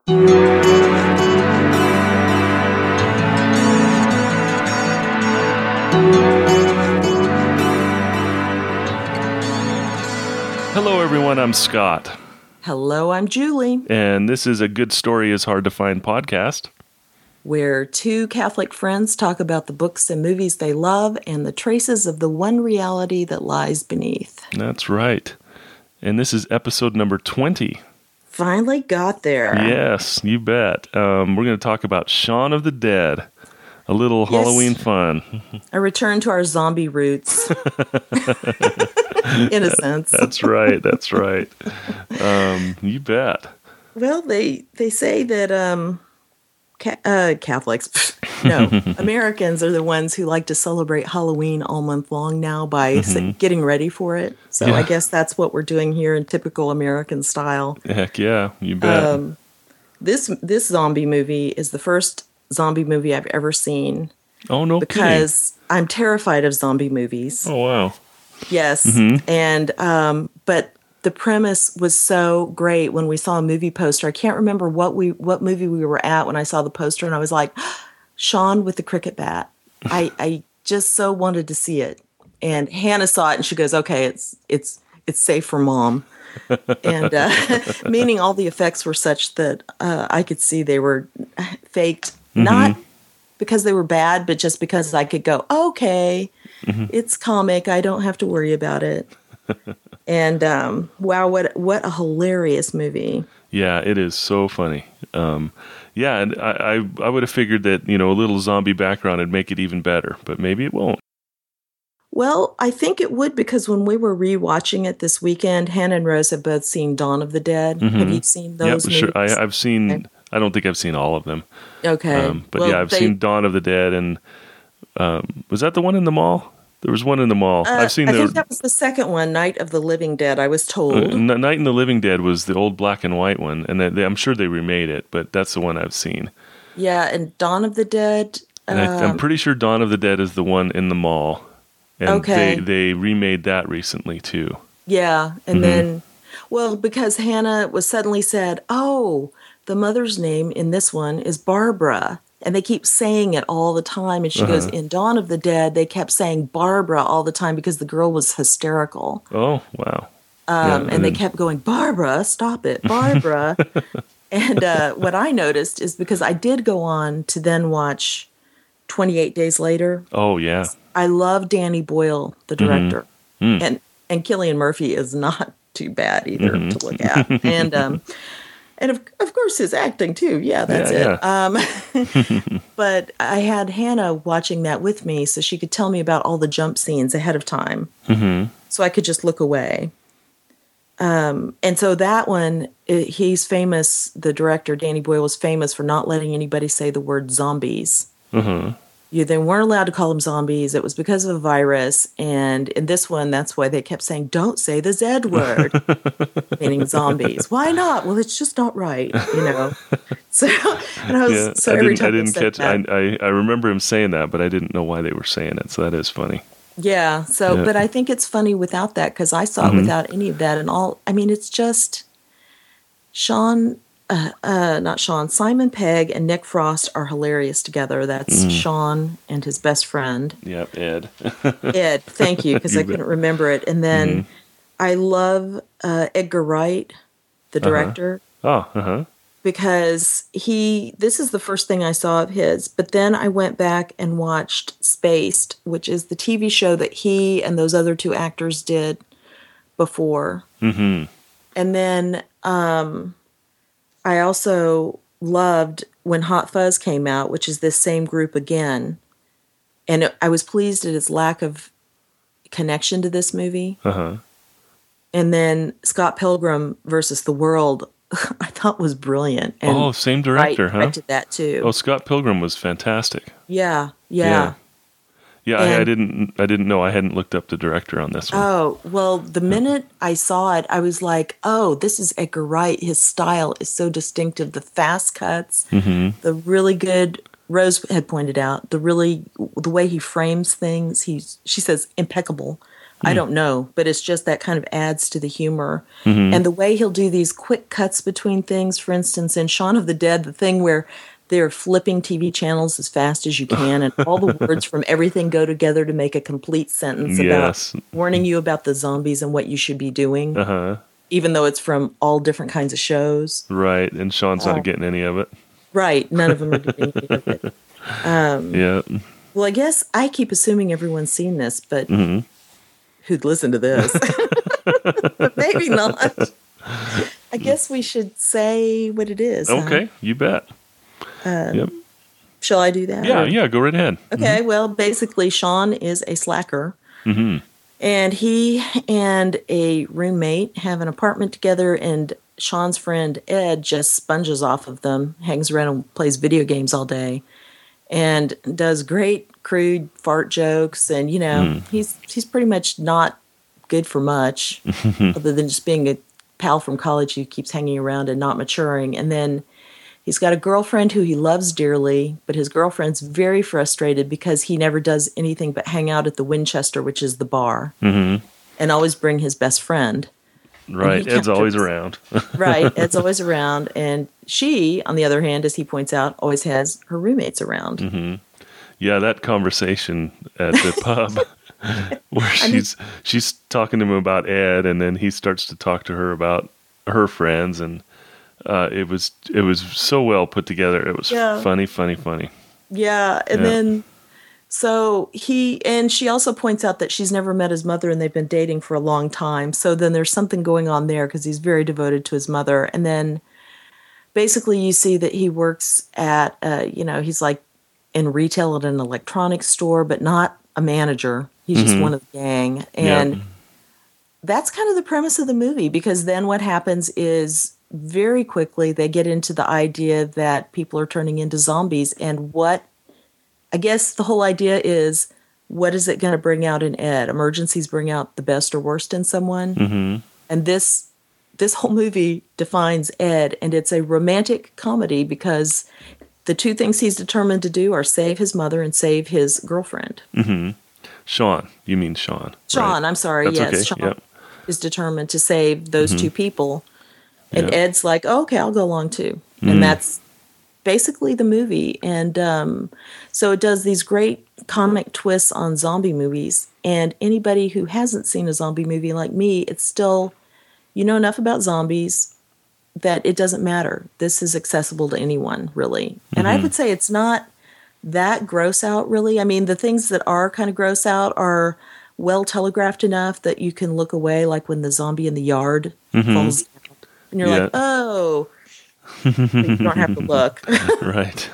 Hello, everyone. I'm Scott. Hello, I'm Julie. And this is A Good Story is Hard to Find podcast, where two Catholic friends talk about the books and movies they love and the traces of the one reality that lies beneath. That's right. And this is episode number 20. Finally got there. Yes, you bet. We're going to talk about Shaun of the Dead. A little Halloween fun. A return to our zombie roots. In a sense. That's right. That's right. You bet. Well, they say that Catholics, no, Americans are the ones who like to celebrate Halloween all month long now by getting ready for it. So yeah. I guess that's what we're doing here in typical American style. Heck yeah, you bet. This zombie movie is the first zombie movie I've ever seen. Oh, no because kidding. I'm terrified of zombie movies. Oh, wow. Yes. And, but the premise was so great when we saw a movie poster. I can't remember what movie we were at when I saw the poster, and I was like, Shaun with the cricket bat. I just so wanted to see it. And Hannah saw it and she goes, okay, it's safe for mom. And meaning all the effects were such that I could see they were faked, not because they were bad, but just because I could go, okay, it's comic. I don't have to worry about it. And wow, what a hilarious movie. Yeah, it is so funny. Yeah, and I would have figured that, a little zombie background would make it even better, but maybe it won't. Well, I think it would, because when we were rewatching it this weekend, Hannah and Rose have both seen Dawn of the Dead. Have you seen those movies? Sure. I've seen, okay. I don't think I've seen all of them. Okay. But well, yeah, I've seen Dawn of the Dead, and was that the one in the mall? There was one in the mall. I think that was the second one, Night of the Living Dead, I was told. Night of the Living Dead was the old black and white one, and I'm sure they remade it, but that's the one I've seen. Yeah, and Dawn of the Dead... And I'm pretty sure Dawn of the Dead is the one in the mall. And okay. They remade that recently, too. Yeah, and then... Well, because Hannah was suddenly said, oh, the mother's name in this one is Barbara. And they keep saying it all the time. And she goes, in Dawn of the Dead, they kept saying Barbara all the time because the girl was hysterical. Oh, wow. And they kept going, Barbara, stop it, Barbara. And what I noticed is because I did go on to then watch 28 Days Later. Oh, yeah. I love Danny Boyle, the director. And Cillian Murphy is not too bad either to look at. And of course his acting too. Yeah, that's it. Yeah. But I had Hannah watching that with me so she could tell me about all the jump scenes ahead of time. So I could just look away. And so that one, he's famous, the director, Danny Boyle, was famous for not letting anybody say the word zombies. They weren't allowed to call them zombies. It was because of a virus. And in this one, that's why they kept saying, don't say the Z word, meaning zombies. Why not? Well, it's just not right, So, and I was, I didn't catch that. I remember him saying that, but I didn't know why they were saying it. So that is funny. Yeah. So, but I think it's funny without that, because I saw it without any of that and all. I mean, it's just Simon Pegg and Nick Frost are hilarious together. That's Shaun and his best friend. Yep, Ed. Ed, thank you, because I couldn't remember it. And then I love Edgar Wright, the director. Because this is the first thing I saw of his. But then I went back and watched Spaced, which is the TV show that he and those other two actors did before. And then I also loved when Hot Fuzz came out, which is this same group again. And I was pleased at its lack of connection to this movie. And then Scott Pilgrim versus the World, I thought was brilliant. And same director, I did that too. Oh, Scott Pilgrim was fantastic. Yeah. I didn't know. I hadn't looked up the director on this one. Oh, well, the minute I saw it, I was like, oh, this is Edgar Wright. His style is so distinctive. The fast cuts, the really good, Rose had pointed out, the way he frames things. She says impeccable. I don't know, but it's just that kind of adds to the humor. And the way he'll do these quick cuts between things, for instance, in Shaun of the Dead, the thing where they're flipping TV channels as fast as you can, and all the words from everything go together to make a complete sentence about warning you about the zombies and what you should be doing, even though it's from all different kinds of shows. Right, and Sean's not getting any of it. Right, none of them are getting any of it. Yeah. Well, I guess I keep assuming everyone's seen this, but who'd listen to this? Maybe not. I guess we should say what it is. Okay, you bet. Yep. Shall I do that? Yeah, go right ahead. Okay, well, basically, Shaun is a slacker. And he and a roommate have an apartment together, and Shaun's friend Ed just sponges off of them, hangs around and plays video games all day, and does great crude fart jokes. And, you know, he's pretty much not good for much, other than just being a pal from college who keeps hanging around and not maturing. And then he's got a girlfriend who he loves dearly, but his girlfriend's very frustrated because he never does anything but hang out at the Winchester, which is the bar, and always bring his best friend. Right, Ed's always around. Right, Ed's always around. And she, on the other hand, as he points out, always has her roommates around. Yeah, that conversation at the pub where she's talking to him about Ed, and then he starts to talk to her about her friends, and it was so well put together. It was funny. Yeah, and then so she also points out that she's never met his mother, and they've been dating for a long time. So then there's something going on there because he's very devoted to his mother. And then basically you see that he works at he's like in retail at an electronics store, but not a manager. He's just one of the gang, and that's kind of the premise of the movie, because then what happens is very quickly they get into the idea that people are turning into zombies, and what I guess the whole idea is, what is it going to bring out in Ed? Emergencies bring out the best or worst in someone, and this whole movie defines Ed, and it's a romantic comedy because the two things he's determined to do are save his mother and save his girlfriend. Sean, you mean Sean? Sean, right? I'm sorry. That's yes, okay. Sean is determined to save those two people. And Ed's like, oh, okay, I'll go along too. And that's basically the movie. And so it does these great comic twists on zombie movies. And anybody who hasn't seen a zombie movie like me, it's still, you know enough about zombies that it doesn't matter. This is accessible to anyone, really. And I would say it's not that gross out, really. I mean, the things that are kind of gross out are well telegraphed enough that you can look away, like when the zombie in the yard falls down. And you're like, oh, but you don't have to look. Right.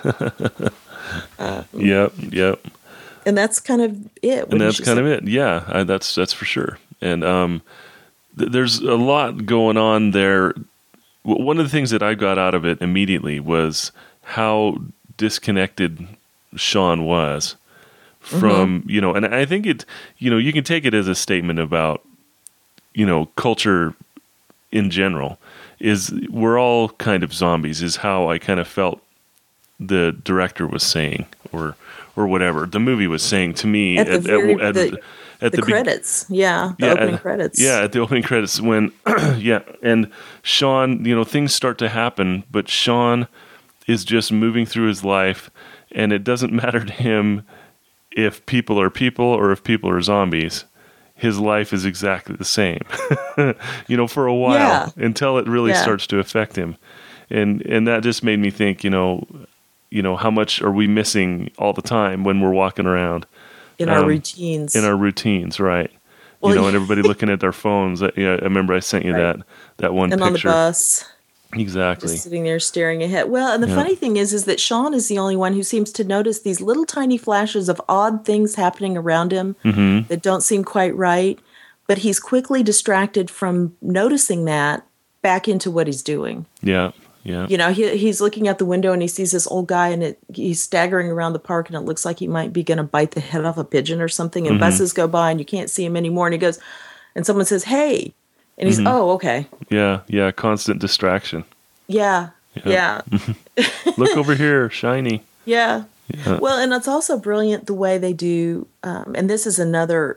Yep. And that's kind of it. And that's kind of it. Yeah, that's for sure. And there's a lot going on there. One of the things that I got out of it immediately was how disconnected Shaun was from, and I think it, you can take it as a statement about, culture in general. Is we're all kind of zombies, is how I kind of felt the director was saying, or whatever the movie was saying to me at the credits. The opening credits. Yeah, at the opening credits when, and Shaun, things start to happen, but Shaun is just moving through his life, and it doesn't matter to him if people are people or if people are zombies. His life is exactly the same, for a while until it really starts to affect him. And that just made me think, how much are we missing all the time when we're walking around in our routines? In our routines, right. Well, and everybody looking at their phones. I remember I sent you that one and picture. On the bus. Exactly. Just sitting there staring ahead. Well, and the funny thing is that Shaun is the only one who seems to notice these little tiny flashes of odd things happening around him that don't seem quite right. But he's quickly distracted from noticing that back into what he's doing. Yeah. He's looking out the window and he sees this old guy, and he's staggering around the park, and it looks like he might be going to bite the head off a pigeon or something. And buses go by and you can't see him anymore. And he goes, and someone says, "Hey." And he's, oh, okay. Yeah, constant distraction. Yeah. Look over here, shiny. Yeah. Well, and it's also brilliant the way they do, and this is another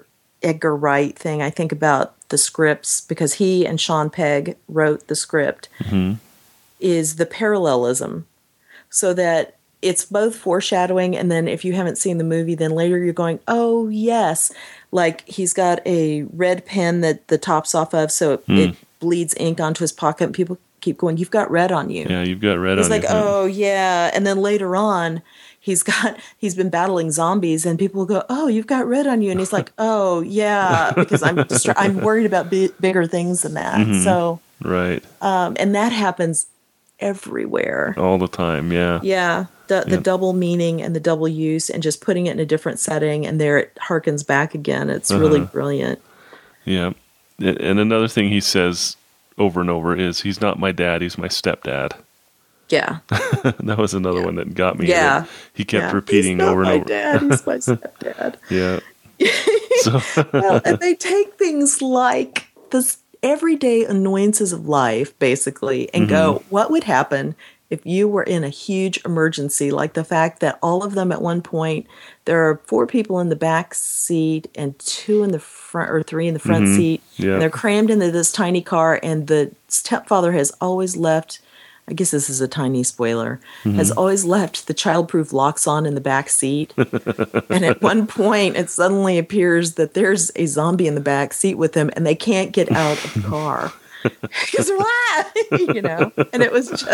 Edgar Wright thing, I think about the scripts, because he and Sean Pegg wrote the script, is the parallelism. So that it's both foreshadowing, and then if you haven't seen the movie, then later you're going, oh, yes. Like, he's got a red pen that the top's off of, so it bleeds ink onto his pocket, and people keep going, you've got red on you. Yeah, you've got red on you. It's like, oh, yeah. And then later on, he's been battling zombies, and people will go, oh, you've got red on you. And he's like, oh, yeah, because I'm worried about bigger things than that. So, right. And that happens everywhere. All the time, yeah. Yeah. The double meaning and the double use, and just putting it in a different setting, and there it harkens back again. It's really brilliant. Yeah. And another thing he says over and over is, he's not my dad, he's my stepdad. Yeah. That was another one that got me. Yeah. He kept repeating over and over. Dad, he's my stepdad. Yeah. Well, and they take things like this everyday annoyances of life, basically, and go, what would happen if you were in a huge emergency, like the fact that all of them at one point, there are 4 people in the back seat and 2 in the front, or 3 in the front seat. Yeah. And they're crammed into this tiny car, and the stepfather has always left, I guess this is a tiny spoiler, has always left the childproof locks on in the back seat. And at one point, it suddenly appears that there's a zombie in the back seat with them, and they can't get out of the car. Because they're and it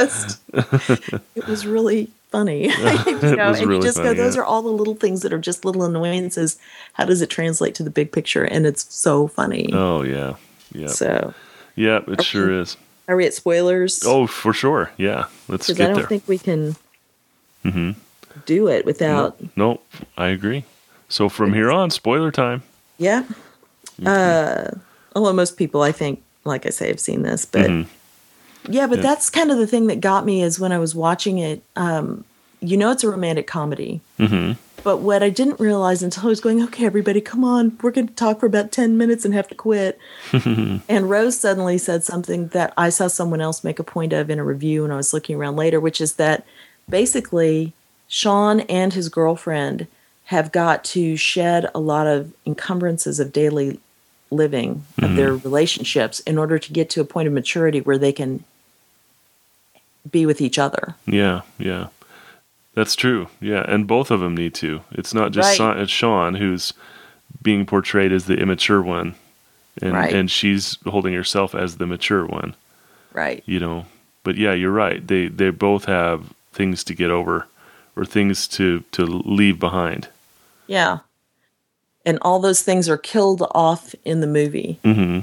was really funny. And you just go, those are all the little things that are just little annoyances. How does it translate to the big picture? And it's so funny. Oh, yeah. Yeah. So. Yeah, it sure is. Are we at spoilers? Oh, for sure. Yeah. Let's get there. Because I don't think we can do it without. No, I agree. So from here on, spoiler time. Yeah. Although most people, I think, like I say, have seen this, but but that's kind of the thing that got me, is when I was watching it. It's a romantic comedy, but what I didn't realize until I was going, okay, everybody, come on, we're going to talk for about 10 minutes and have to quit. And Rose suddenly said something that I saw someone else make a point of in a review, and I was looking around later, which is that basically Sean and his girlfriend have got to shed a lot of encumbrances of daily living, of their relationships, in order to get to a point of maturity where they can be with each other. Yeah, yeah. That's true. Yeah, and both of them need to. It's not just it's Sean who's being portrayed as the immature one, and she's holding herself as the mature one. Right. But yeah, you're right. They both have things to get over, or things to leave behind. Yeah. And all those things are killed off in the movie.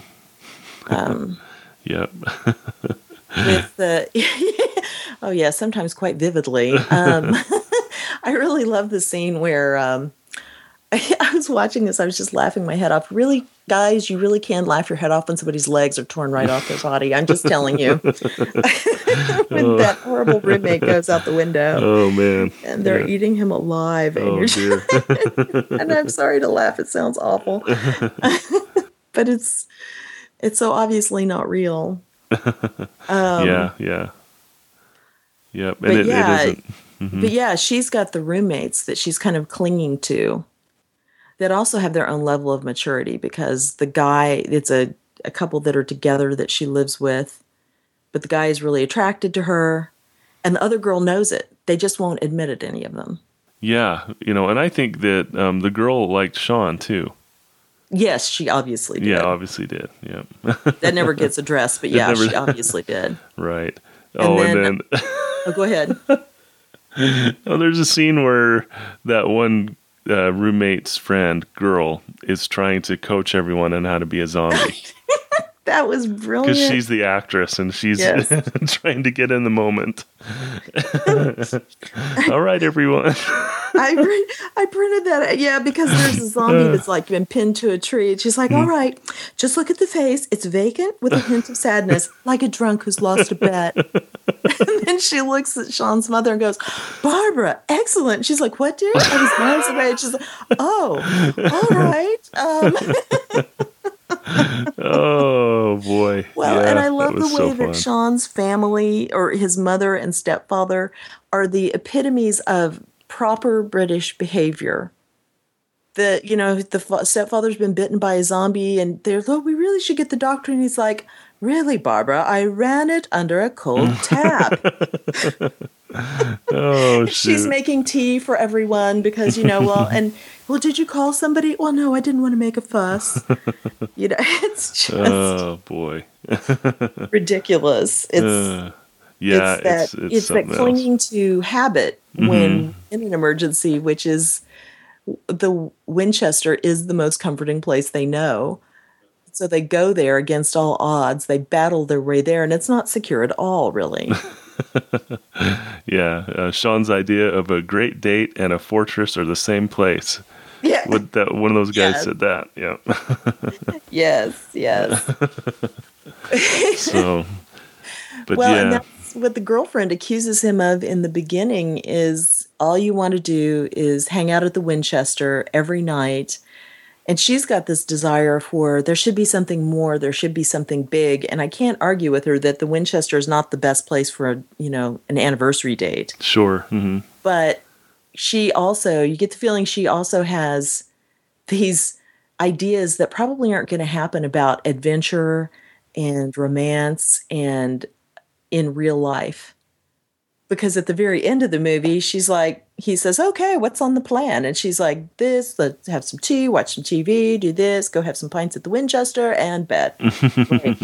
Yep. With the sometimes quite vividly. I really love the scene where I was watching this. I was just laughing my head off. Really, guys, you really can laugh your head off when somebody's legs are torn right off their body. I'm just telling you. When that horrible roommate goes out the window. Oh, man. And they're eating him alive. And oh, dear. And I'm sorry to laugh. It sounds awful. But it's so obviously not real. Yeah. Yep. And it isn't. But yeah, she's got the roommates that she's kind of clinging to that also have their own level of maturity, because the guy, it's a couple that are together that she lives with, but the guy is really attracted to her, and the other girl knows it. They just won't admit it, any of them. Yeah, and I think that the girl liked Sean too. Yes, she obviously did. Yeah, obviously did. Yeah. That never gets addressed, but yeah, she obviously did. Right. And then oh, go ahead. There's a scene where that one roommate's friend, girl, is trying to coach everyone on how to be a zombie. That was brilliant. Because she's the actress, and she's trying to get in the moment. All right, everyone. I printed that. Yeah, because there's a zombie that's like been pinned to a tree. And she's like, all right, just look at the face. It's vacant with a hint of sadness, like a drunk who's lost a bet. And then she looks at Sean's mother and goes, Barbara, excellent. She's like, what, dear? I was miles away. And she's like, oh, all right. Oh, boy. Well, and I love the way that Sean's family, or his mother and stepfather, are the epitomes of proper British behavior. the stepfather's been bitten by a zombie, and they're, oh, we really should get the doctor. And he's like, really, Barbara, I ran it under a cold tap. Oh, shoot. She's making tea for everyone because, well, did you call somebody? Well, no, I didn't want to make a fuss. It's just oh boy, ridiculous. It's that clinging to habit when in an emergency, which is the Winchester is the most comforting place they know. So they go there against all odds. They battle their way there, and it's not secure at all, really. Yeah, Sean's idea of a great date and a fortress are the same place. Yeah, one of those guys said that. Yeah. Yes. So, but and that's what the girlfriend accuses him of in the beginning. Is all you want to do is hang out at the Winchester every night. And she's got this desire for there should be something more, there should be something big. And I can't argue with her that the Winchester is not the best place for an anniversary date. Sure. Mm-hmm. But you get the feeling she also has these ideas that probably aren't going to happen about adventure and romance and in real life. Because at the very end of the movie, he says, okay, what's on the plan? And she's like, let's have some tea, watch some TV, do this, go have some pints at the Winchester, and bed. Right.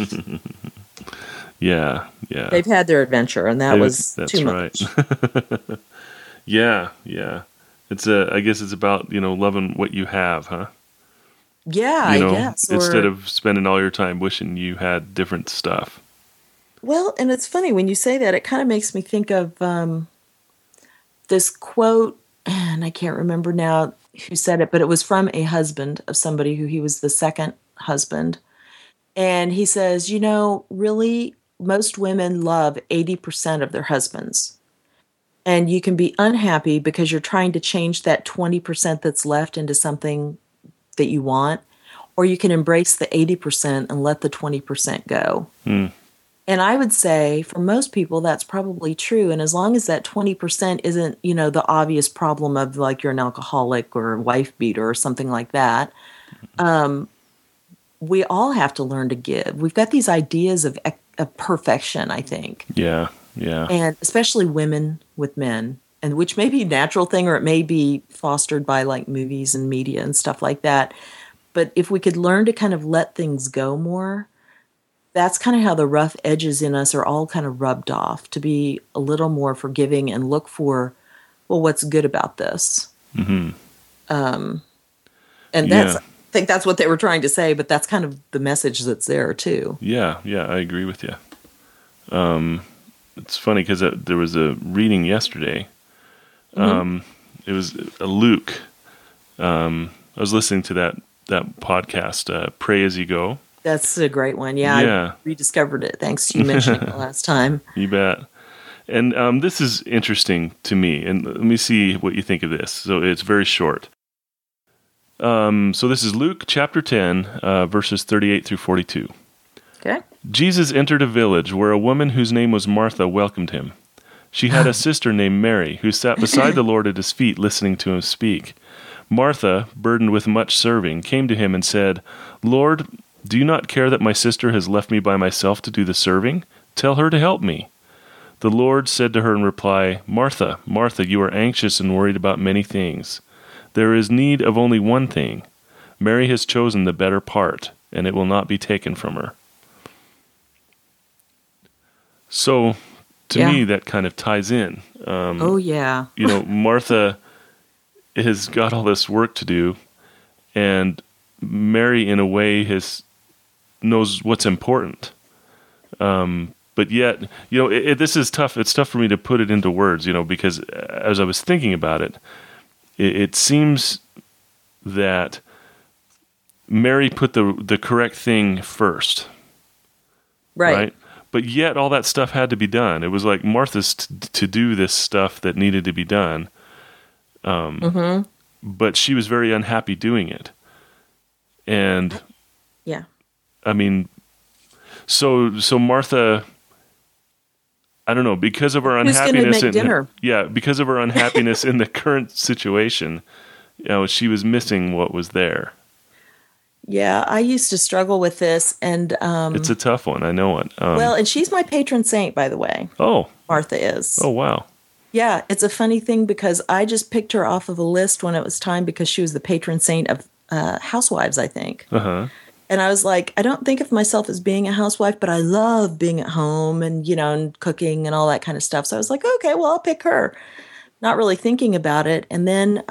Yeah. They've had their adventure, and that's too much. Right. Yeah. It's I guess it's about, loving what you have, huh? Yeah, I guess. Instead of spending all your time wishing you had different stuff. Well, and it's funny when you say that, it kind of makes me think of this quote, and I can't remember now who said it, but it was from a husband of somebody who he was the second husband. And he says, really, most women love 80% of their husbands. And you can be unhappy because you're trying to change that 20% that's left into something that you want, or you can embrace the 80% and let the 20% go. And I would say for most people, that's probably true. And as long as that 20% isn't, the obvious problem of like you're an alcoholic or a wife beater or something like that, we all have to learn to give. We've got these ideas of perfection, I think. Yeah. And especially women with men, and which may be a natural thing or it may be fostered by like movies and media and stuff like that. But if we could learn to kind of let things go more, that's kind of how the rough edges in us are all kind of rubbed off, to be a little more forgiving and look for, well, what's good about this? Mm-hmm. And I think that's what they were trying to say, but that's kind of the message that's there too. Yeah, I agree with you. It's funny because there was a reading yesterday. It was a Luke. I was listening to that podcast, Pray As You Go. That's a great one. Yeah. I rediscovered it thanks to you mentioning it last time. You bet. And this is interesting to me. And let me see what you think of this. So it's very short. So this is Luke chapter 10, verses 38 through 42. Okay. Jesus entered a village where a woman whose name was Martha welcomed him. She had a sister named Mary who sat beside the Lord at his feet listening to him speak. Martha, burdened with much serving, came to him and said, Lord, do you not care that my sister has left me by myself to do the serving? Tell her to help me. The Lord said to her in reply, Martha, Martha, you are anxious and worried about many things. There is need of only one thing. Mary has chosen the better part, and it will not be taken from her. So, to me, that kind of ties in. Martha has got all this work to do, and Mary, in a way, knows what's important. But yet, this is tough. It's tough for me to put it into words, because as I was thinking about it, it seems that Mary put the correct thing first. Right? But yet all that stuff had to be done. It was like Martha's to do this stuff that needed to be done. But she was very unhappy doing it. And I mean, so Martha, I don't know, because of her unhappiness because of her unhappiness in the current situation, she was missing what was there. Yeah, I used to struggle with this, and it's a tough one. I know it. Well, and she's my patron saint, by the way. Oh, Martha is. Oh, wow. Yeah, it's a funny thing because I just picked her off of a list when it was time because she was the patron saint of housewives, I think. Uh-huh. And I was like, I don't think of myself as being a housewife, but I love being at home and, and cooking and all that kind of stuff. So I was like, okay, well, I'll pick her. Not really thinking about it. And then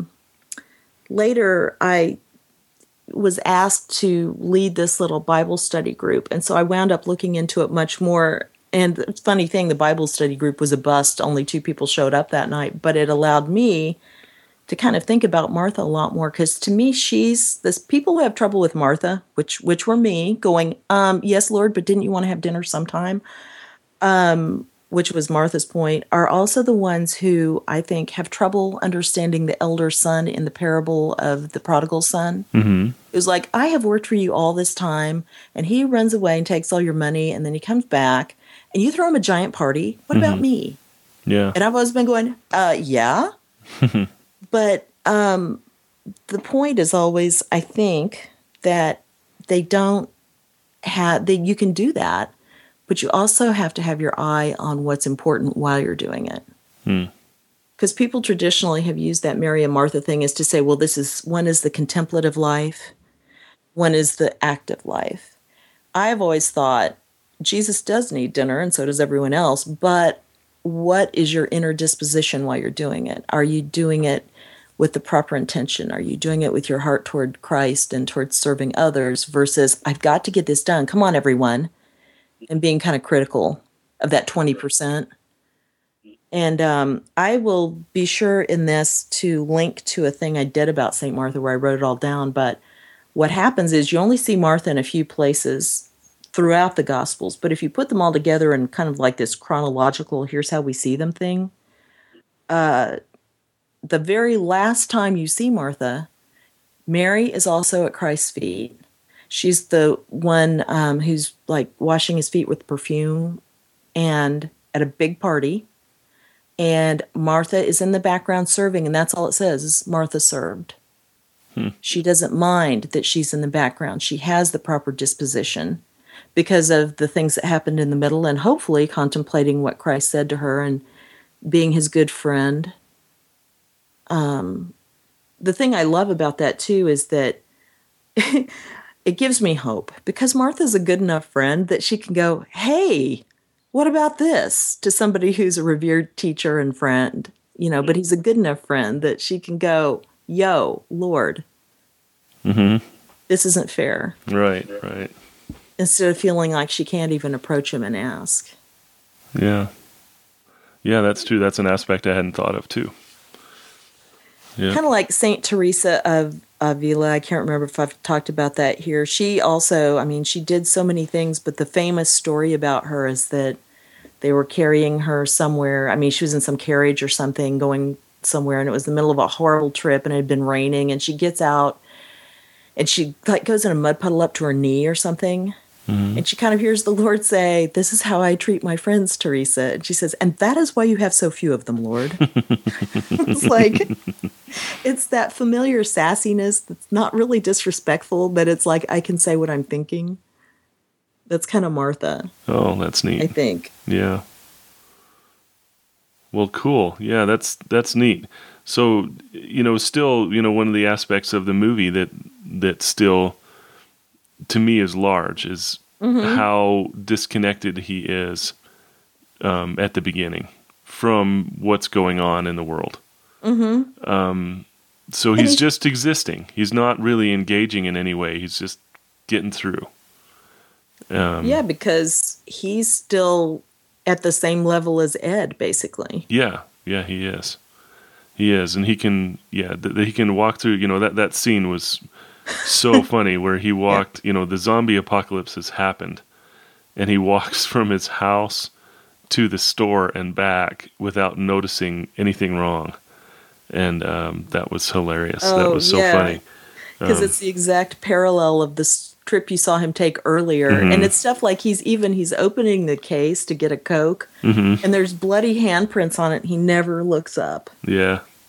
later I was asked to lead this little Bible study group. And so I wound up looking into it much more. And the funny thing, the Bible study group was a bust. Only 2 people showed up that night. But it allowed me to kind of think about Martha a lot more. Because to me, she's this people who have trouble with Martha, which were me, going, yes, Lord, but didn't you want to have dinner sometime? Which was Martha's point, are also the ones who I think have trouble understanding the elder son in the parable of the prodigal son. Mm-hmm. It was like, I have worked for you all this time, and he runs away and takes all your money, and then he comes back, and you throw him a giant party. What about me? Yeah. And I've always been going, yeah. But the point is always, I think, that they don't have, you can do that, but you also have to have your eye on what's important while you're doing it. Because people traditionally have used that Mary and Martha thing as to say, well, one is the contemplative life, one is the active life. I've always thought Jesus does need dinner, and so does everyone else, but what is your inner disposition while you're doing it? Are you doing it with the proper intention? Are you doing it with your heart toward Christ and towards serving others versus, I've got to get this done. Come on, everyone. And being kind of critical of that 20%. And I will be sure in this to link to a thing I did about St. Martha where I wrote it all down. But what happens is you only see Martha in a few places throughout the Gospels. But if you put them all together in kind of like this chronological, here's how we see them thing, the very last time you see Martha, Mary is also at Christ's feet. She's the one who's like washing his feet with perfume and at a big party. And Martha is in the background serving, and that's all it says is Martha served. She doesn't mind that she's in the background. She has the proper disposition because of the things that happened in the middle and hopefully contemplating what Christ said to her and being his good friend. The thing I love about that, too, is that it gives me hope because Martha's a good enough friend that she can go, hey, what about this? To somebody who's a revered teacher and friend, but he's a good enough friend that she can go, yo, Lord, this isn't fair. Right. Instead of feeling like she can't even approach him and ask. Yeah. Yeah, that's true. That's an aspect I hadn't thought of, too. Yeah. Kind of like St. Teresa of Avila. I can't remember if I've talked about that here. She also, she did so many things, but the famous story about her is that they were carrying her somewhere. She was in some carriage or something going somewhere, and it was the middle of a horrible trip, and it had been raining, and she gets out, and she goes in a mud puddle up to her knee or something, and she kind of hears the Lord say, this is how I treat my friends, Teresa. And she says, and that is why you have so few of them, Lord. It's like, it's that familiar sassiness that's not really disrespectful, but it's like, I can say what I'm thinking. That's kind of Martha. Oh, that's neat. I think. Yeah. Well, cool. Yeah, that's neat. So, still, one of the aspects of the movie that still, to me, is large is how disconnected he is at the beginning from what's going on in the world. So he's just existing. He's not really engaging in any way. He's just getting through. Yeah, because he's still at the same level as Ed, basically. Yeah, he is. He is, and he can. Yeah, he can walk through. That scene was so funny where he walked. The zombie apocalypse has happened, and he walks from his house to the store and back without noticing anything wrong. And that was hilarious. That was so funny. Because it's the exact parallel of this trip you saw him take earlier. And it's stuff like he's opening the case to get a Coke, and there's bloody handprints on it. He never looks up. Yeah.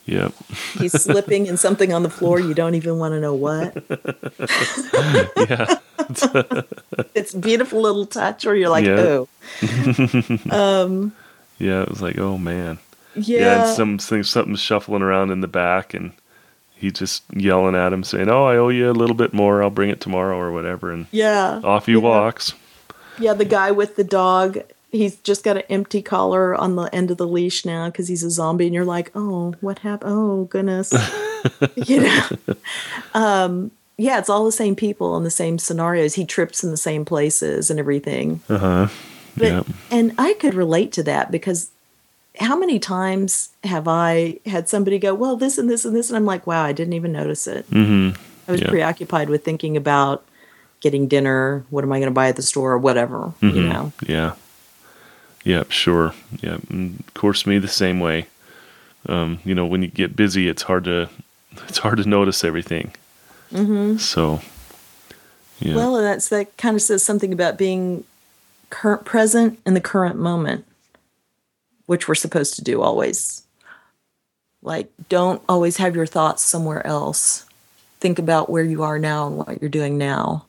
Yep. He's slipping in something on the floor. You don't even want to know what. Yeah. It's a beautiful little touch where you're like, Yeah. oh. Yeah, it was like, oh man. Yeah. And something's shuffling around in the back, and he's just yelling at him, saying, "Oh, I owe you a little bit more. I'll bring it tomorrow," or whatever. And yeah. off he walks. Yeah, the guy with the dog, he's just got an empty collar on the end of the leash now because he's a zombie, and you're like, oh, what happened? Oh, goodness. You know? Yeah, it's all the same people and the same scenarios. He trips in the same places and everything. Uh-huh. But, and I could relate to that because how many times have I had somebody go, well, this and this and this, and I'm like, wow, I didn't even notice it. Mm-hmm. I was preoccupied with thinking about getting dinner, what am I going to buy at the store, or whatever, you know? Yeah. Yeah, sure. Yeah. And of course, me the same way. When you get busy, it's hard to notice everything. Mm-hmm. So, yeah. Well, and that kind of says something about being present in the current moment, which we're supposed to do always. Like, don't always have your thoughts somewhere else. Think about where you are now and what you're doing now.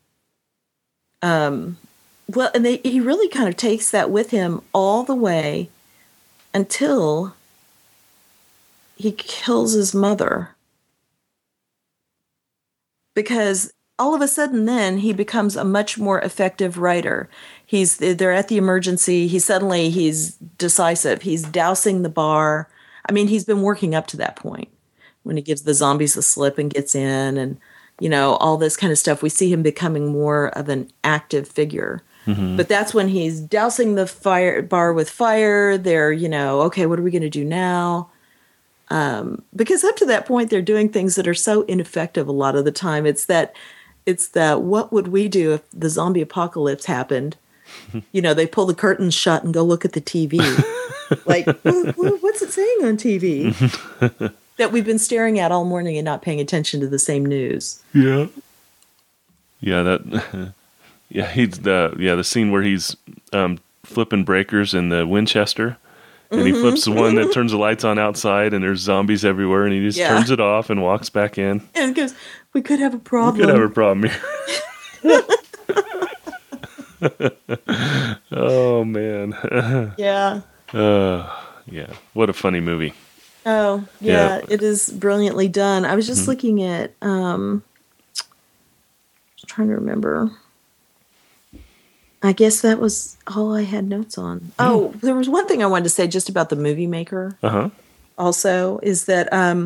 Well, and he really kind of takes that with him all the way until he kills his mother. Because all of a sudden then he becomes a much more effective writer. They're at the emergency. He's decisive. He's dousing the bar. I mean, he's been working up to that point when he gives the zombies the slip and gets in and, all this kind of stuff. We see him becoming more of an active figure. Mm-hmm. But that's when he's dousing the bar with fire. They're, okay, what are we going to do now? Because up to that point, they're doing things that are so ineffective a lot of the time. It's that what would we do if the zombie apocalypse happened? They pull the curtains shut and go look at the TV. Like, what's it saying on TV? That we've been staring at all morning and not paying attention to the same news. Yeah. Yeah, the scene where he's flipping breakers in the Winchester. And he flips the one that turns the lights on outside, and there's zombies everywhere, and he just turns it off and walks back in. And goes, we could have a problem. We could have a problem here. Oh, man. Yeah. Yeah. What a funny movie. Oh, yeah. It is brilliantly done. I was just looking at, trying to remember. I guess that was all I had notes on. Oh, there was one thing I wanted to say just about the movie maker. Uh-huh. Also, is that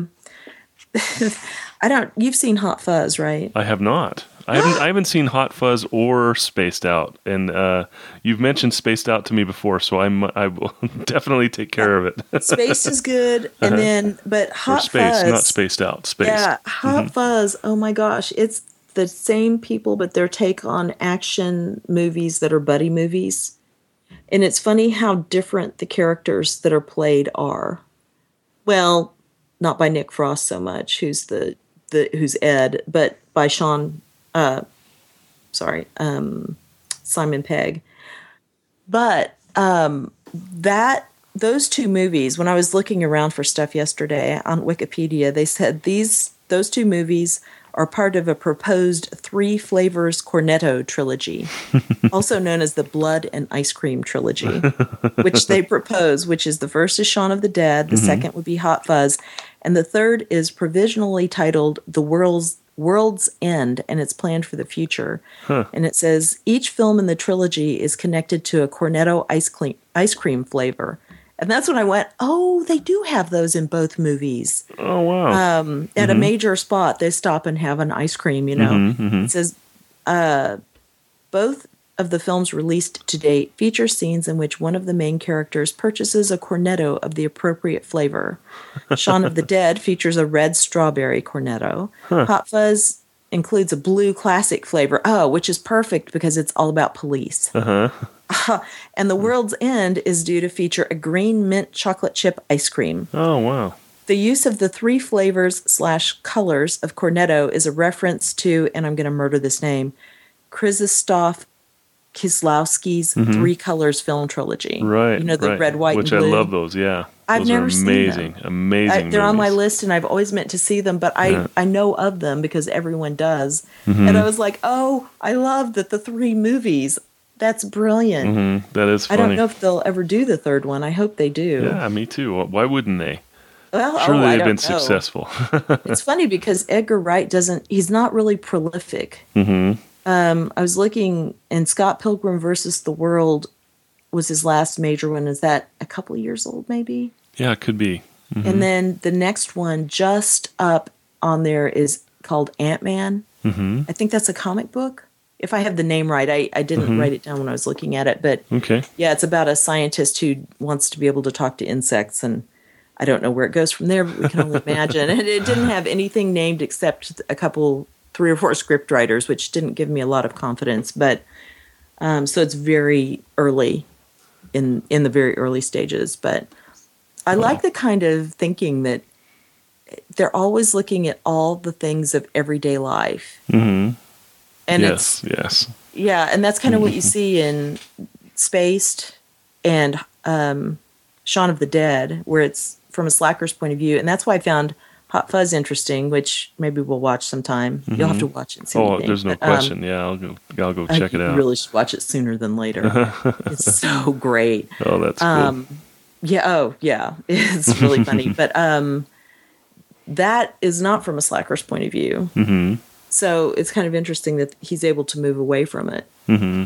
you've seen Hot Fuzz, right? I have not. I haven't seen Hot Fuzz or Spaced Out, and you've mentioned Spaced Out to me before, so I will definitely take care of it. Spaced is good, and but Hot Fuzz, not Spaced Out. Spaced. Yeah, Hot Fuzz. Oh my gosh, it's the same people, but their take on action movies that are buddy movies. And it's funny how different the characters that are played are. Well, not by Nick Frost so much, who's who's Ed, but by Simon Pegg. But those two movies, when I was looking around for stuff yesterday on Wikipedia, they said those two movies are part of a proposed 3 flavors Cornetto trilogy, also known as the Blood and Ice Cream trilogy, which they propose, which is the first is Shaun of the Dead, the second would be Hot Fuzz, and the third is provisionally titled The World's End, and it's planned for the future. Huh. And it says, each film in the trilogy is connected to a Cornetto ice cream flavor. And that's when I went, oh, they do have those in both movies. Oh, wow. At a major spot, they stop and have an ice cream, It says, both of the films released to date feature scenes in which one of the main characters purchases a cornetto of the appropriate flavor. Shaun of the Dead features a red strawberry cornetto. Huh. Hot Fuzz includes a blue classic flavor, which is perfect because it's all about police. Uh-huh. And The World's End is due to feature a green mint chocolate chip ice cream. Oh, wow. The use of the 3 flavors / colors of Cornetto is a reference to, and I'm going to murder this name, Krzysztof Kieslowski's 3 Colors film trilogy. Right. The red, white, which and blue. I love those, yeah. I've never seen them. Amazing. They're on my movies. list, and I've always meant to see them, but I know of them because everyone does. Mm-hmm. And I was like, oh, I love that the 3 movies. That's brilliant. Mm-hmm. That is funny. I don't know if they'll ever do the 3rd one. I hope they do. Yeah, me too. Why wouldn't they? Well, Surely I they've been don't know. successful. It's funny because Edgar Wright he's not really prolific. Mm-hmm. I was looking, and Scott Pilgrim versus the World was his last major one. Is that a couple of years old, maybe? Yeah, it could be. Mm-hmm. And then the next one just up on there is called Ant-Man. Mm-hmm. I think that's a comic book. If I have the name right, I didn't write it down when I was looking at it. But Okay. yeah, it's about a scientist who wants to be able to talk to insects, and I don't know where it goes from there, but we can only imagine. And it didn't have anything named except 3 or 4 script writers, which didn't give me a lot of confidence. But so it's very early in the very early stages. But I like the kind of thinking that they're always looking at all the things of everyday life. Mm-hmm. And yes. yeah, and that's kind of what you see in Spaced and Shaun of the Dead, where it's from a slacker's point of view. And that's why I found Hot Fuzz interesting, which maybe we'll watch sometime. Mm-hmm. You'll have to watch it and see what you think. There's no question. Yeah, I'll go check it out. You really should watch it sooner than later. It's so great. Oh, that's cool. Yeah, it's really funny. But that is not from a slacker's point of view. Mm-hmm. So it's kind of interesting that he's able to move away from it. Mm-hmm.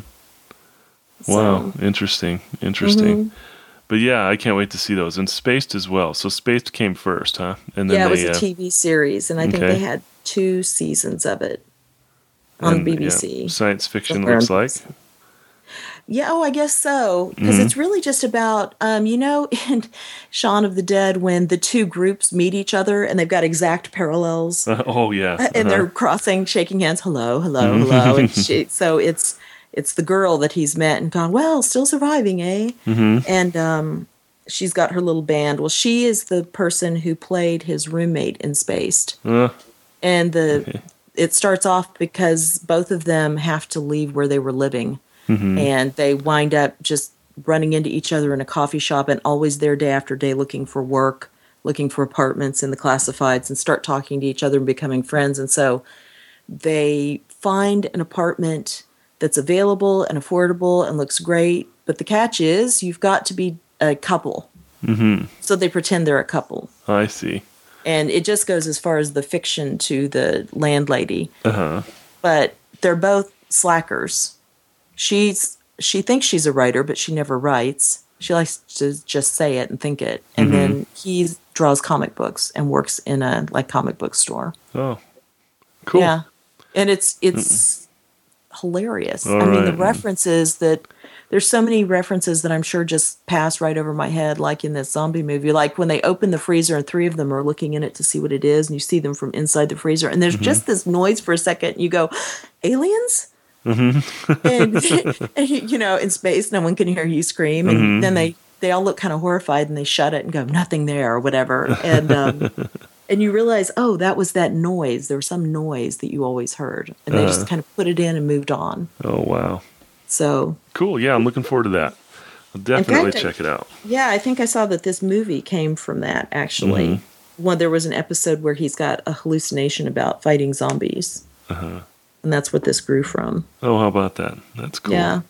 Wow, So, interesting. Mm-hmm. But yeah, I can't wait to see those. And Spaced as well. So Spaced came first, huh? And then it was a TV series, and I think they had 2 seasons of it on the BBC. Yeah, science fiction Somewhere looks on like. BBC. Yeah, I guess so. Because it's really just about, in Shaun of the Dead, when the 2 groups meet each other and they've got exact parallels. Oh, yeah. And they're crossing, shaking hands, hello. And so it's the girl that he's met and gone, well, still surviving, eh? Mm-hmm. And she's got her little band. Well, she is the person who played his roommate in Spaced. And it starts off because both of them have to leave where they were living. Mm-hmm. And they wind up just running into each other in a coffee shop and always there day after day looking for work, looking for apartments in the classifieds, and start talking to each other and becoming friends. And so they find an apartment that's available and affordable and looks great. But the catch is you've got to be a couple. Mm-hmm. So they pretend they're a couple. I see. And it just goes as far as the fiction to the landlady. Uh-huh. But they're both slackers. She thinks she's a writer, but she never writes. She likes to just say it and think it. And then he draws comic books and works in a comic book store. Oh, cool. Yeah. And it's hilarious. The references there's so many references that I'm sure just pass right over my head, like in this zombie movie. Like when they open the freezer and 3 of them are looking in it to see what it is, and you see them from inside the freezer, and there's just this noise for a second, and you go, aliens? Mm-hmm. and in space, no one can hear you scream, and then they all look kind of horrified, and they shut it and go, nothing there, or whatever. And and you realize, oh, that was that noise. There was some noise that you always heard, and they just kind of put it in and moved on. Oh, wow. So cool. Yeah, I'm looking forward to that. I'll definitely check it out. Yeah, I think I saw that this movie came from that, actually. There was an episode where he's got a hallucination about fighting zombies. Uh-huh. And that's what this grew from. Oh, how about that? That's cool. Yeah.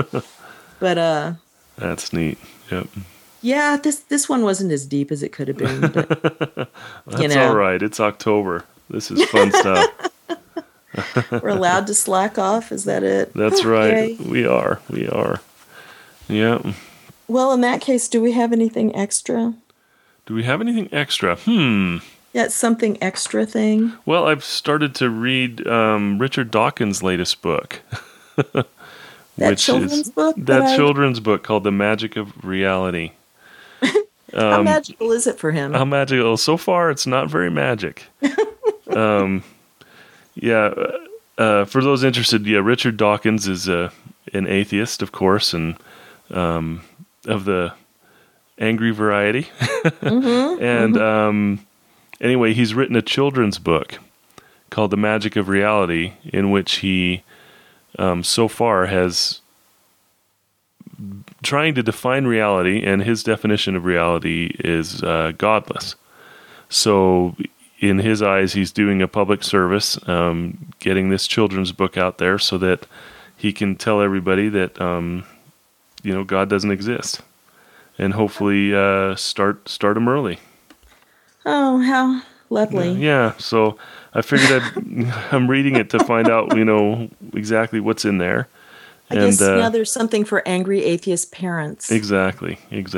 But that's neat. Yep. Yeah, this one wasn't as deep as it could have been, but that's all right. It's October. This is fun stuff. We're allowed to slack off, is that it? That's right. Yay. We are. Yeah. Well, in that case, do we have anything extra? Do we have anything extra? Yeah, something extra thing. Well, I've started to read Richard Dawkins' latest book. That children's book? That children's book called The Magic of Reality. How magical is it for him? How magical? So far, it's not very magic. For those interested, Richard Dawkins is an atheist, of course, and of the angry variety. Anyway, he's written a children's book called The Magic of Reality, in which he so far has trying to define reality, and his definition of reality is godless. So in his eyes, he's doing a public service, getting this children's book out there so that he can tell everybody that, God doesn't exist. And hopefully start him early. Oh, how lovely. Yeah, so I figured I'm reading it to find out, exactly what's in there. I guess now there's something for angry atheist parents. Exactly.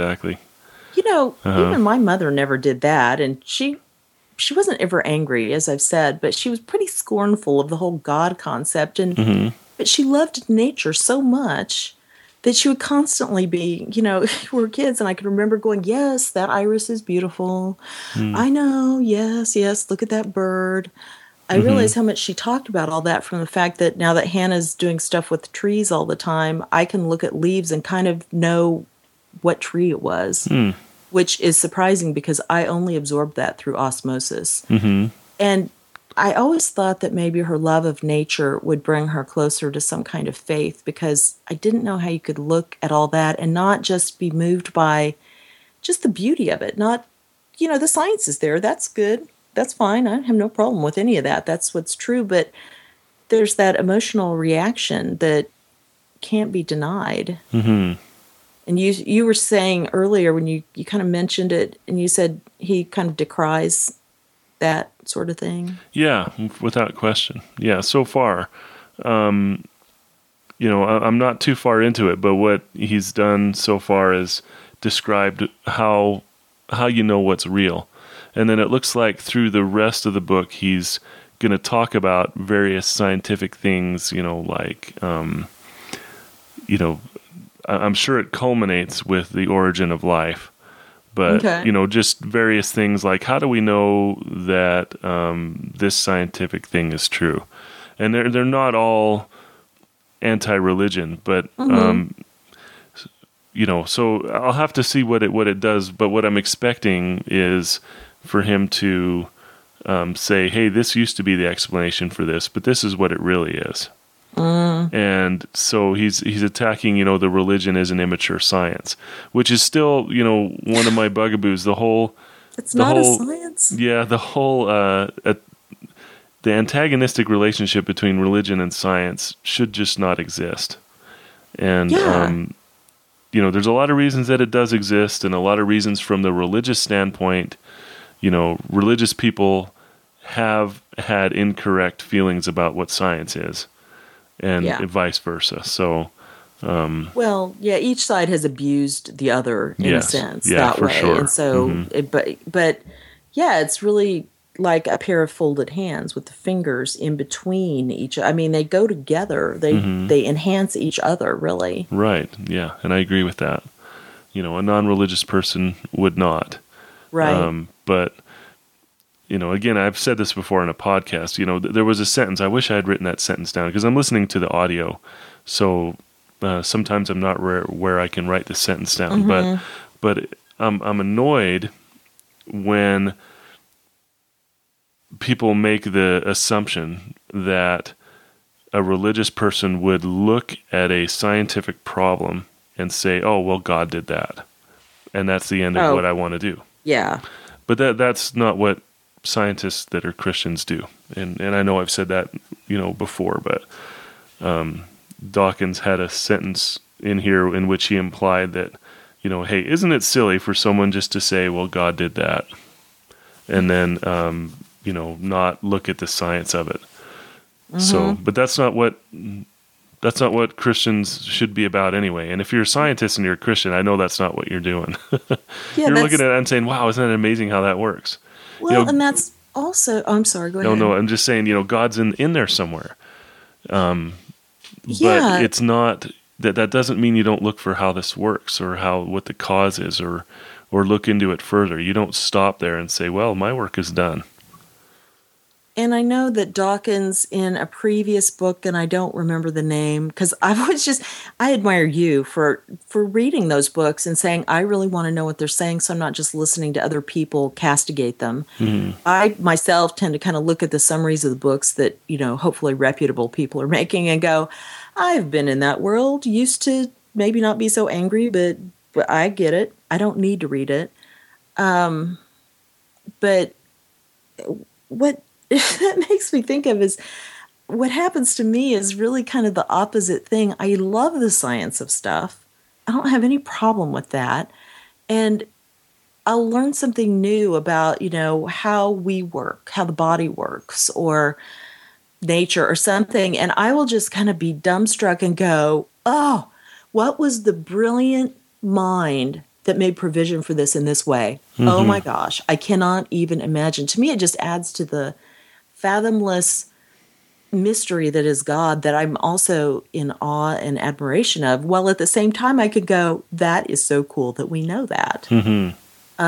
Even my mother never did that, and she wasn't ever angry, as I've said, but she was pretty scornful of the whole God concept, and but she loved nature so much that she would constantly be, we're kids, and I can remember going, yes, that iris is beautiful. I know, yes, look at that bird. I realized how much she talked about all that from the fact that now that Hannah's doing stuff with trees all the time, I can look at leaves and kind of know what tree it was, which is surprising because I only absorbed that through osmosis. And I always thought that maybe her love of nature would bring her closer to some kind of faith, because I didn't know how you could look at all that and not just be moved by just the beauty of it. Not, the science is there. That's good. That's fine. I have no problem with any of that. That's what's true. But there's that emotional reaction that can't be denied. And you were saying earlier when you kind of mentioned it, and you said he kind of decries that sort of thing. Yeah, without question. Yeah, so far. I'm not too far into it, but what he's done so far is described how you know what's real. And then it looks like through the rest of the book, he's going to talk about various scientific things, I'm sure it culminates with the origin of life. But, just various things like, how do we know that this scientific thing is true? And they're not all anti-religion, but, so I'll have to see what it does. But what I'm expecting is for him to say, hey, this used to be the explanation for this, but this is what it really is. And so he's attacking, the religion as an immature science, which is still, one of my bugaboos. It's not a science. Yeah, the antagonistic relationship between religion and science should just not exist. And, there's a lot of reasons that it does exist, and a lot of reasons from the religious standpoint. Religious people have had incorrect feelings about what science is, and vice versa. So, each side has abused the other in a sense that way. Sure. And so, it's really like a pair of folded hands with the fingers in between each. I mean, they go together. They enhance each other, really. Right. Yeah, and I agree with that. A non-religious person would not. Right. But, again, I've said this before in a podcast, there was a sentence. I wish I had written that sentence down because I'm listening to the audio. So sometimes I'm not where I can write the sentence down. But I'm annoyed when people make the assumption that a religious person would look at a scientific problem and say, oh, well, God did that. And that's the end of what I want to do. Yeah. But that's not what scientists that are Christians do. And I know I've said that, before, but Dawkins had a sentence in here in which he implied that, hey, isn't it silly for someone just to say, well, God did that, and then, not look at the science of it. So, but that's not what Christians should be about anyway. And if you're a scientist and you're a Christian, I know that's not what you're doing. You're looking at it and saying, wow, isn't that amazing how that works? Well, and that's also, I'm sorry, go ahead. No, I'm just saying, God's in there somewhere. But it's not, that doesn't mean you don't look for how this works or what the cause is or look into it further. You don't stop there and say, well, my work is done. And I know that Dawkins, in a previous book, and I don't remember the name, because I admire you for reading those books and saying, I really want to know what they're saying, so I'm not just listening to other people castigate them. I myself tend to kind of look at the summaries of the books that, hopefully reputable people are making and go, I've been in that world, used to maybe not be so angry, but I get it. I don't need to read it. But what that makes me think of is what happens to me is really kind of the opposite thing. I love the science of stuff. I don't have any problem with that. And I'll learn something new about, how we work, how the body works, or nature or something. And I will just kind of be dumbstruck and go, oh, what was the brilliant mind that made provision for this in this way? Mm-hmm. Oh my gosh, I cannot even imagine. To me, it just adds to the fathomless mystery that is God that I'm also in awe and admiration of. While at the same time, I could go, that is so cool that we know that. Mm-hmm.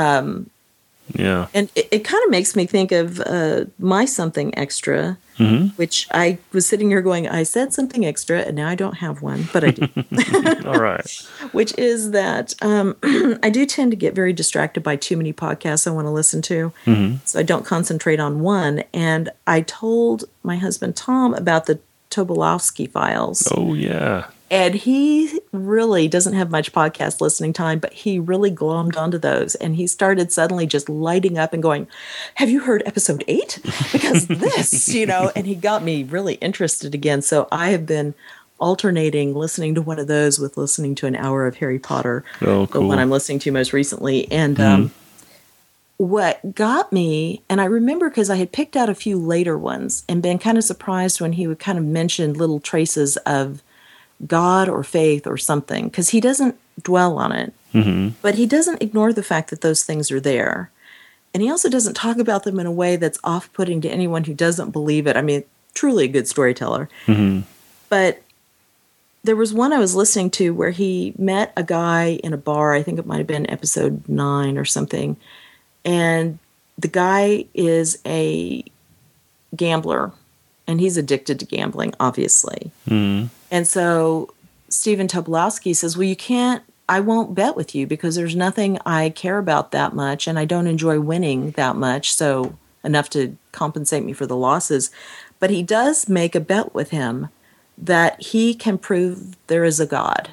Yeah. And it kind of makes me think of my something extra, which I was sitting here going, I said something extra, and now I don't have one, but I do. All right. Which is that I do tend to get very distracted by too many podcasts I want to listen to, so I don't concentrate on one. And I told my husband, Tom, about the Tobolowsky files. Oh, yeah. And he really doesn't have much podcast listening time, but he really glommed onto those. And he started suddenly just lighting up and going, have you heard episode 8? Because this, and he got me really interested again. So I have been alternating listening to one of those with listening to an hour of Harry Potter, cool. The one I'm listening to most recently. And what got me, and I remember because I had picked out a few later ones and been kind of surprised when he would kind of mention little traces of God or faith or something, because he doesn't dwell on it, but he doesn't ignore the fact that those things are there. And he also doesn't talk about them in a way that's off-putting to anyone who doesn't believe it. I mean, truly a good storyteller. But there was one I was listening to where he met a guy in a bar. I think it might have been episode 9 or something. And the guy is a gambler, and he's addicted to gambling, obviously. And so Stephen Tobolowsky says, well, I won't bet with you because there's nothing I care about that much, and I don't enjoy winning that much, so enough to compensate me for the losses. But he does make a bet with him that he can prove there is a God.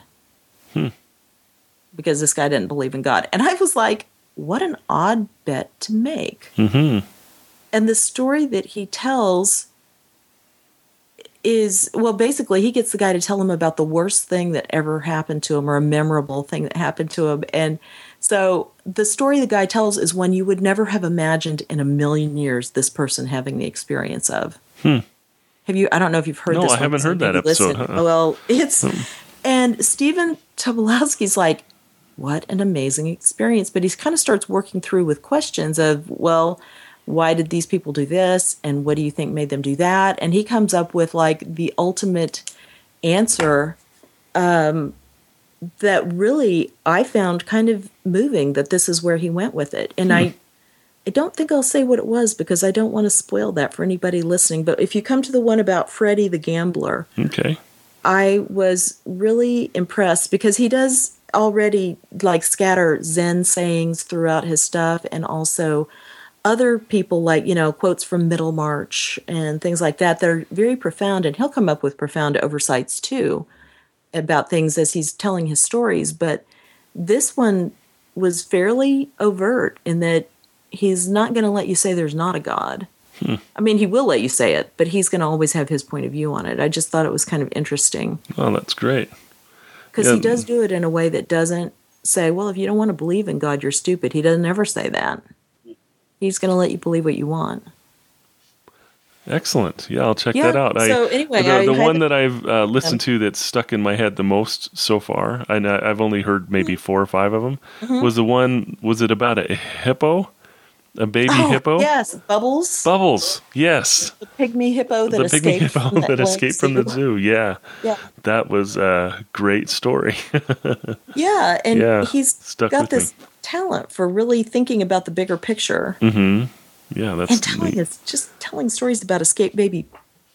Because this guy didn't believe in God. And I was like, what an odd bet to make. And the story that he tells is, well, basically he gets the guy to tell him about the worst thing that ever happened to him, or a memorable thing that happened to him. And so the story the guy tells is one you would never have imagined in a million years this person having the experience of. Have you? I don't know if you've heard this. No, I haven't heard that episode. Well, it's and Stephen Tobolowsky's like, what an amazing experience. But he kind of starts working through with questions of, well, why did these people do this? And what do you think made them do that? And he comes up with like the ultimate answer that really I found kind of moving, that this is where he went with it. And I don't think I'll say what it was because I don't want to spoil that for anybody listening. But if you come to the one about Freddie the gambler, I was really impressed because he does already like scatter Zen sayings throughout his stuff, and also other people like, quotes from Middlemarch and things like that that are very profound. And he'll come up with profound oversights too about things as he's telling his stories. But this one was fairly overt in that he's not going to let you say there's not a God. I mean, he will let you say it, but he's going to always have his point of view on it. I just thought it was kind of interesting. Oh, that's great. Because he does do it in a way that doesn't say, well, if you don't want to believe in God, you're stupid. He doesn't ever say that. He's going to let you believe what you want. Excellent. Yeah, I'll check that out. So anyway, the one that I've listened to that's stuck in my head the most so far, and I've only heard maybe 4 or 5 of them, was the one, was it about a hippo? A baby hippo? Yes, Bubbles. Bubbles, yes. The pygmy hippo that escaped from the zoo. Yeah. That was a great story. Yeah, and he's got this talent for really thinking about the bigger picture. Yeah, that's telling stories about escaped baby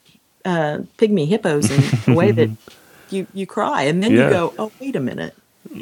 pygmy hippos in a way that you cry, and then you go, oh, wait a minute.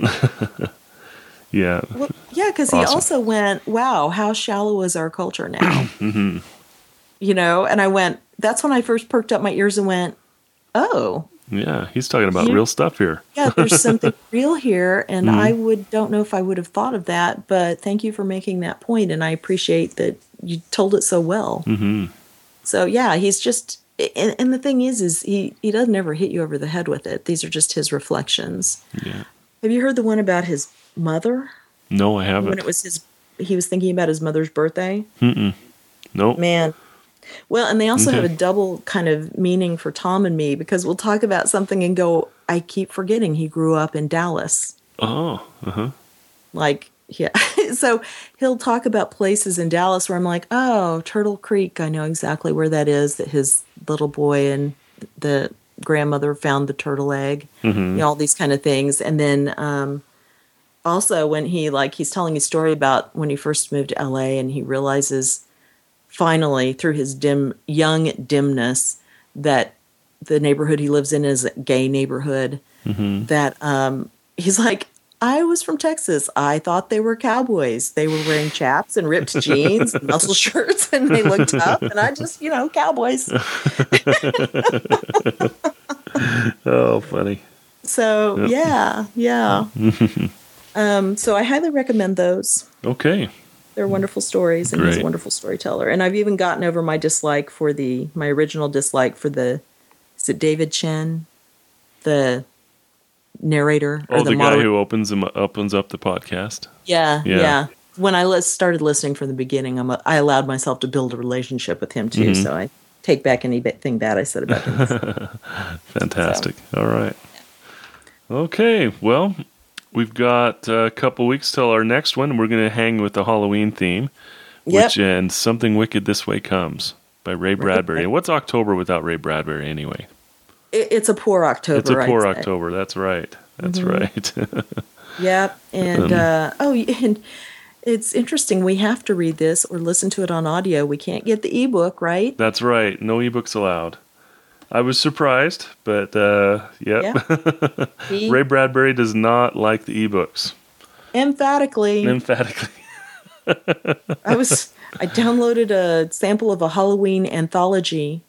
Yeah. Well, yeah, because he also went, wow, how shallow is our culture now? And I went, that's when I first perked up my ears and went, oh, Yeah, he's talking about real stuff here. Yeah, there's something real here, and I don't know if I would have thought of that, but thank you for making that point, and I appreciate that you told it so well. Mm-hmm. So yeah, he's just, and the thing is he doesn't ever hit you over the head with it. These are just his reflections. Yeah. Have you heard the one about his mother? No, I haven't. When it was he was thinking about his mother's birthday? Nope. Man. Well, and they also have a double kind of meaning for Tom and me, because we'll talk about something and go, I keep forgetting he grew up in Dallas. Oh, uh-huh. Like, yeah. So he'll talk about places in Dallas where I'm like, oh, Turtle Creek. I know exactly where that is, that his little boy and the grandmother found the turtle egg, all these kind of things. And then also when he's telling a story about when he first moved to LA and he realizes finally through his young dimness that the neighborhood he lives in is a gay neighborhood, that he's like, I was from Texas. I thought they were cowboys. They were wearing chaps and ripped jeans and muscle shirts, and they looked tough. And I just, cowboys. Oh, funny. So, yep. yeah. So I highly recommend those. Okay. They're wonderful stories, and he's a wonderful storyteller. And I've even gotten over my original dislike for is it David Chen, the narrator? Or the guy who opens up the podcast. Yeah. When I started listening from the beginning, I allowed myself to build a relationship with him too. So I take back anything bad I said about him. Fantastic. So. All right. Okay. Well, we've got a couple weeks till our next one. We're going to hang with the Halloween theme, and Something Wicked This Way Comes by Ray Bradbury. And what's October without Ray Bradbury anyway? It's a poor October. It's a poor October. That's right. That's right. Yep. And and it's interesting. We have to read this or listen to it on audio. We can't get the ebook, right? That's right. No ebooks allowed. I was surprised, but yep. Yeah. Ray Bradbury does not like the ebooks. Emphatically. I downloaded a sample of a Halloween anthology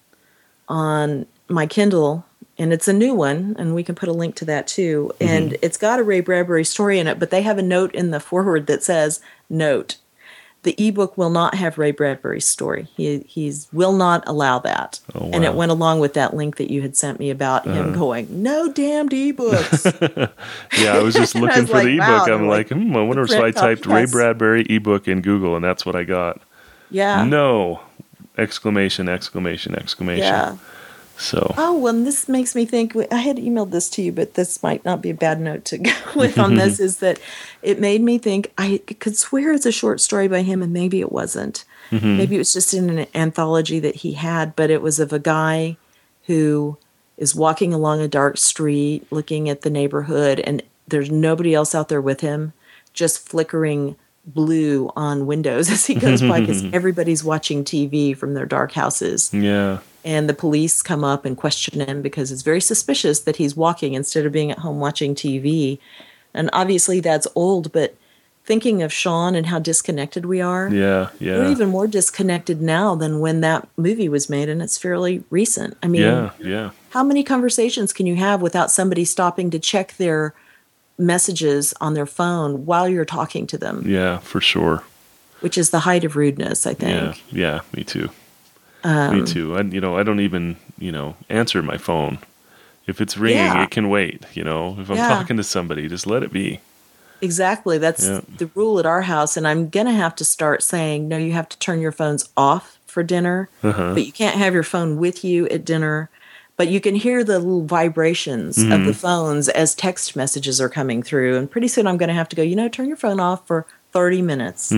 on my Kindle, and it's a new one, and we can put a link to that too. And it's got a Ray Bradbury story in it, but they have a note in the foreword that says, note, the ebook will not have Ray Bradbury's story. He's will not allow that. Oh, wow. And it went along with that link that you had sent me about him going, no damned ebooks. Yeah, I was just looking for the ebook. Wow, I'm like, I wonder. So I typed Ray Bradbury ebook in Google, and that's what I got. Yeah. No! Exclamation, exclamation, exclamation. Yeah. So. Oh, well, this makes me think, I had emailed this to you, but this might not be a bad note to go with on this, is that it made me think, I could swear it's a short story by him, and maybe it wasn't. Maybe it was just in an anthology that he had, but it was of a guy who is walking along a dark street, looking at the neighborhood, and there's nobody else out there with him, just flickering blue on windows as he goes by, because everybody's watching TV from their dark houses. Yeah. And the police come up and question him because it's very suspicious that he's walking instead of being at home watching TV. And obviously that's old, but thinking of Sean and how disconnected we are. Yeah. We're even more disconnected now than when that movie was made, and it's fairly recent. I mean, how many conversations can you have without somebody stopping to check their messages on their phone while you're talking to them? Yeah, for sure. Which is the height of rudeness, I think. Yeah, me too. Me too. I don't even, answer my phone. If it's ringing, it can wait. If I'm talking to somebody, just let it be. Exactly. That's the rule at our house. And I'm going to have to start saying, no, you have to turn your phones off for dinner, but you can't have your phone with you at dinner. But you can hear the little vibrations of the phones as text messages are coming through. And pretty soon I'm going to have to go, turn your phone off for 30 minutes.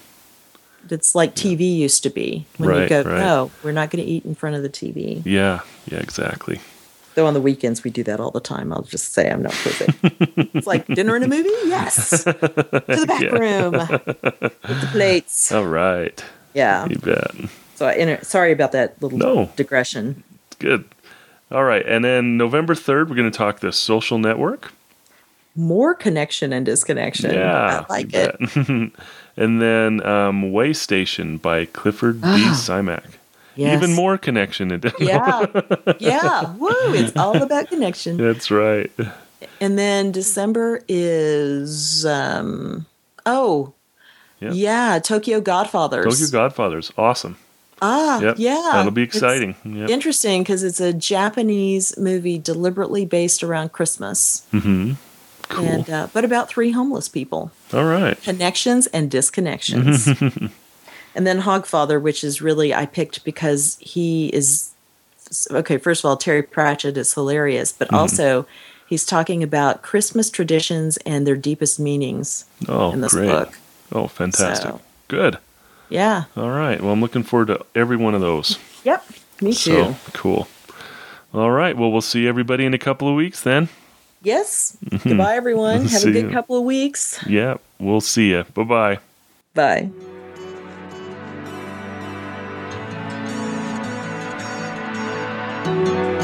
It's like TV used to be. When you go, no, we're not going to eat in front of the TV. Yeah, exactly. Though on the weekends we do that all the time. I'll just say I'm not perfect. It's like dinner and a movie? Yes. To the back room with the plates. All right. Yeah. You bet. So sorry about that little digression. It's good. All right. And then November 3rd, we're going to talk The Social Network. More connection and disconnection. Yeah. I like it. And then Way Station by Clifford B. Simak. Yes. Even more connection. Yeah. Yeah. Woo. It's all about connection. That's right. And then December is, Tokyo Godfathers. Tokyo Godfathers. Awesome. Ah, yeah. That'll be exciting. Yep. Interesting because it's a Japanese movie deliberately based around Christmas. Mm-hmm. Cool. And, but about 3 homeless people. All right. Connections and disconnections. And then Hogfather, which is really, I picked because he is, okay, first of all, Terry Pratchett is hilarious, but also he's talking about Christmas traditions and their deepest meanings in this book. Oh, fantastic. Good. Yeah. All right. Well, I'm looking forward to every one of those. Yep. Me too. So, cool. All right. Well, we'll see everybody in a couple of weeks then. Yes. Goodbye, everyone. Have a good couple of weeks. Yeah. We'll see you. Bye-bye. Bye. Bye.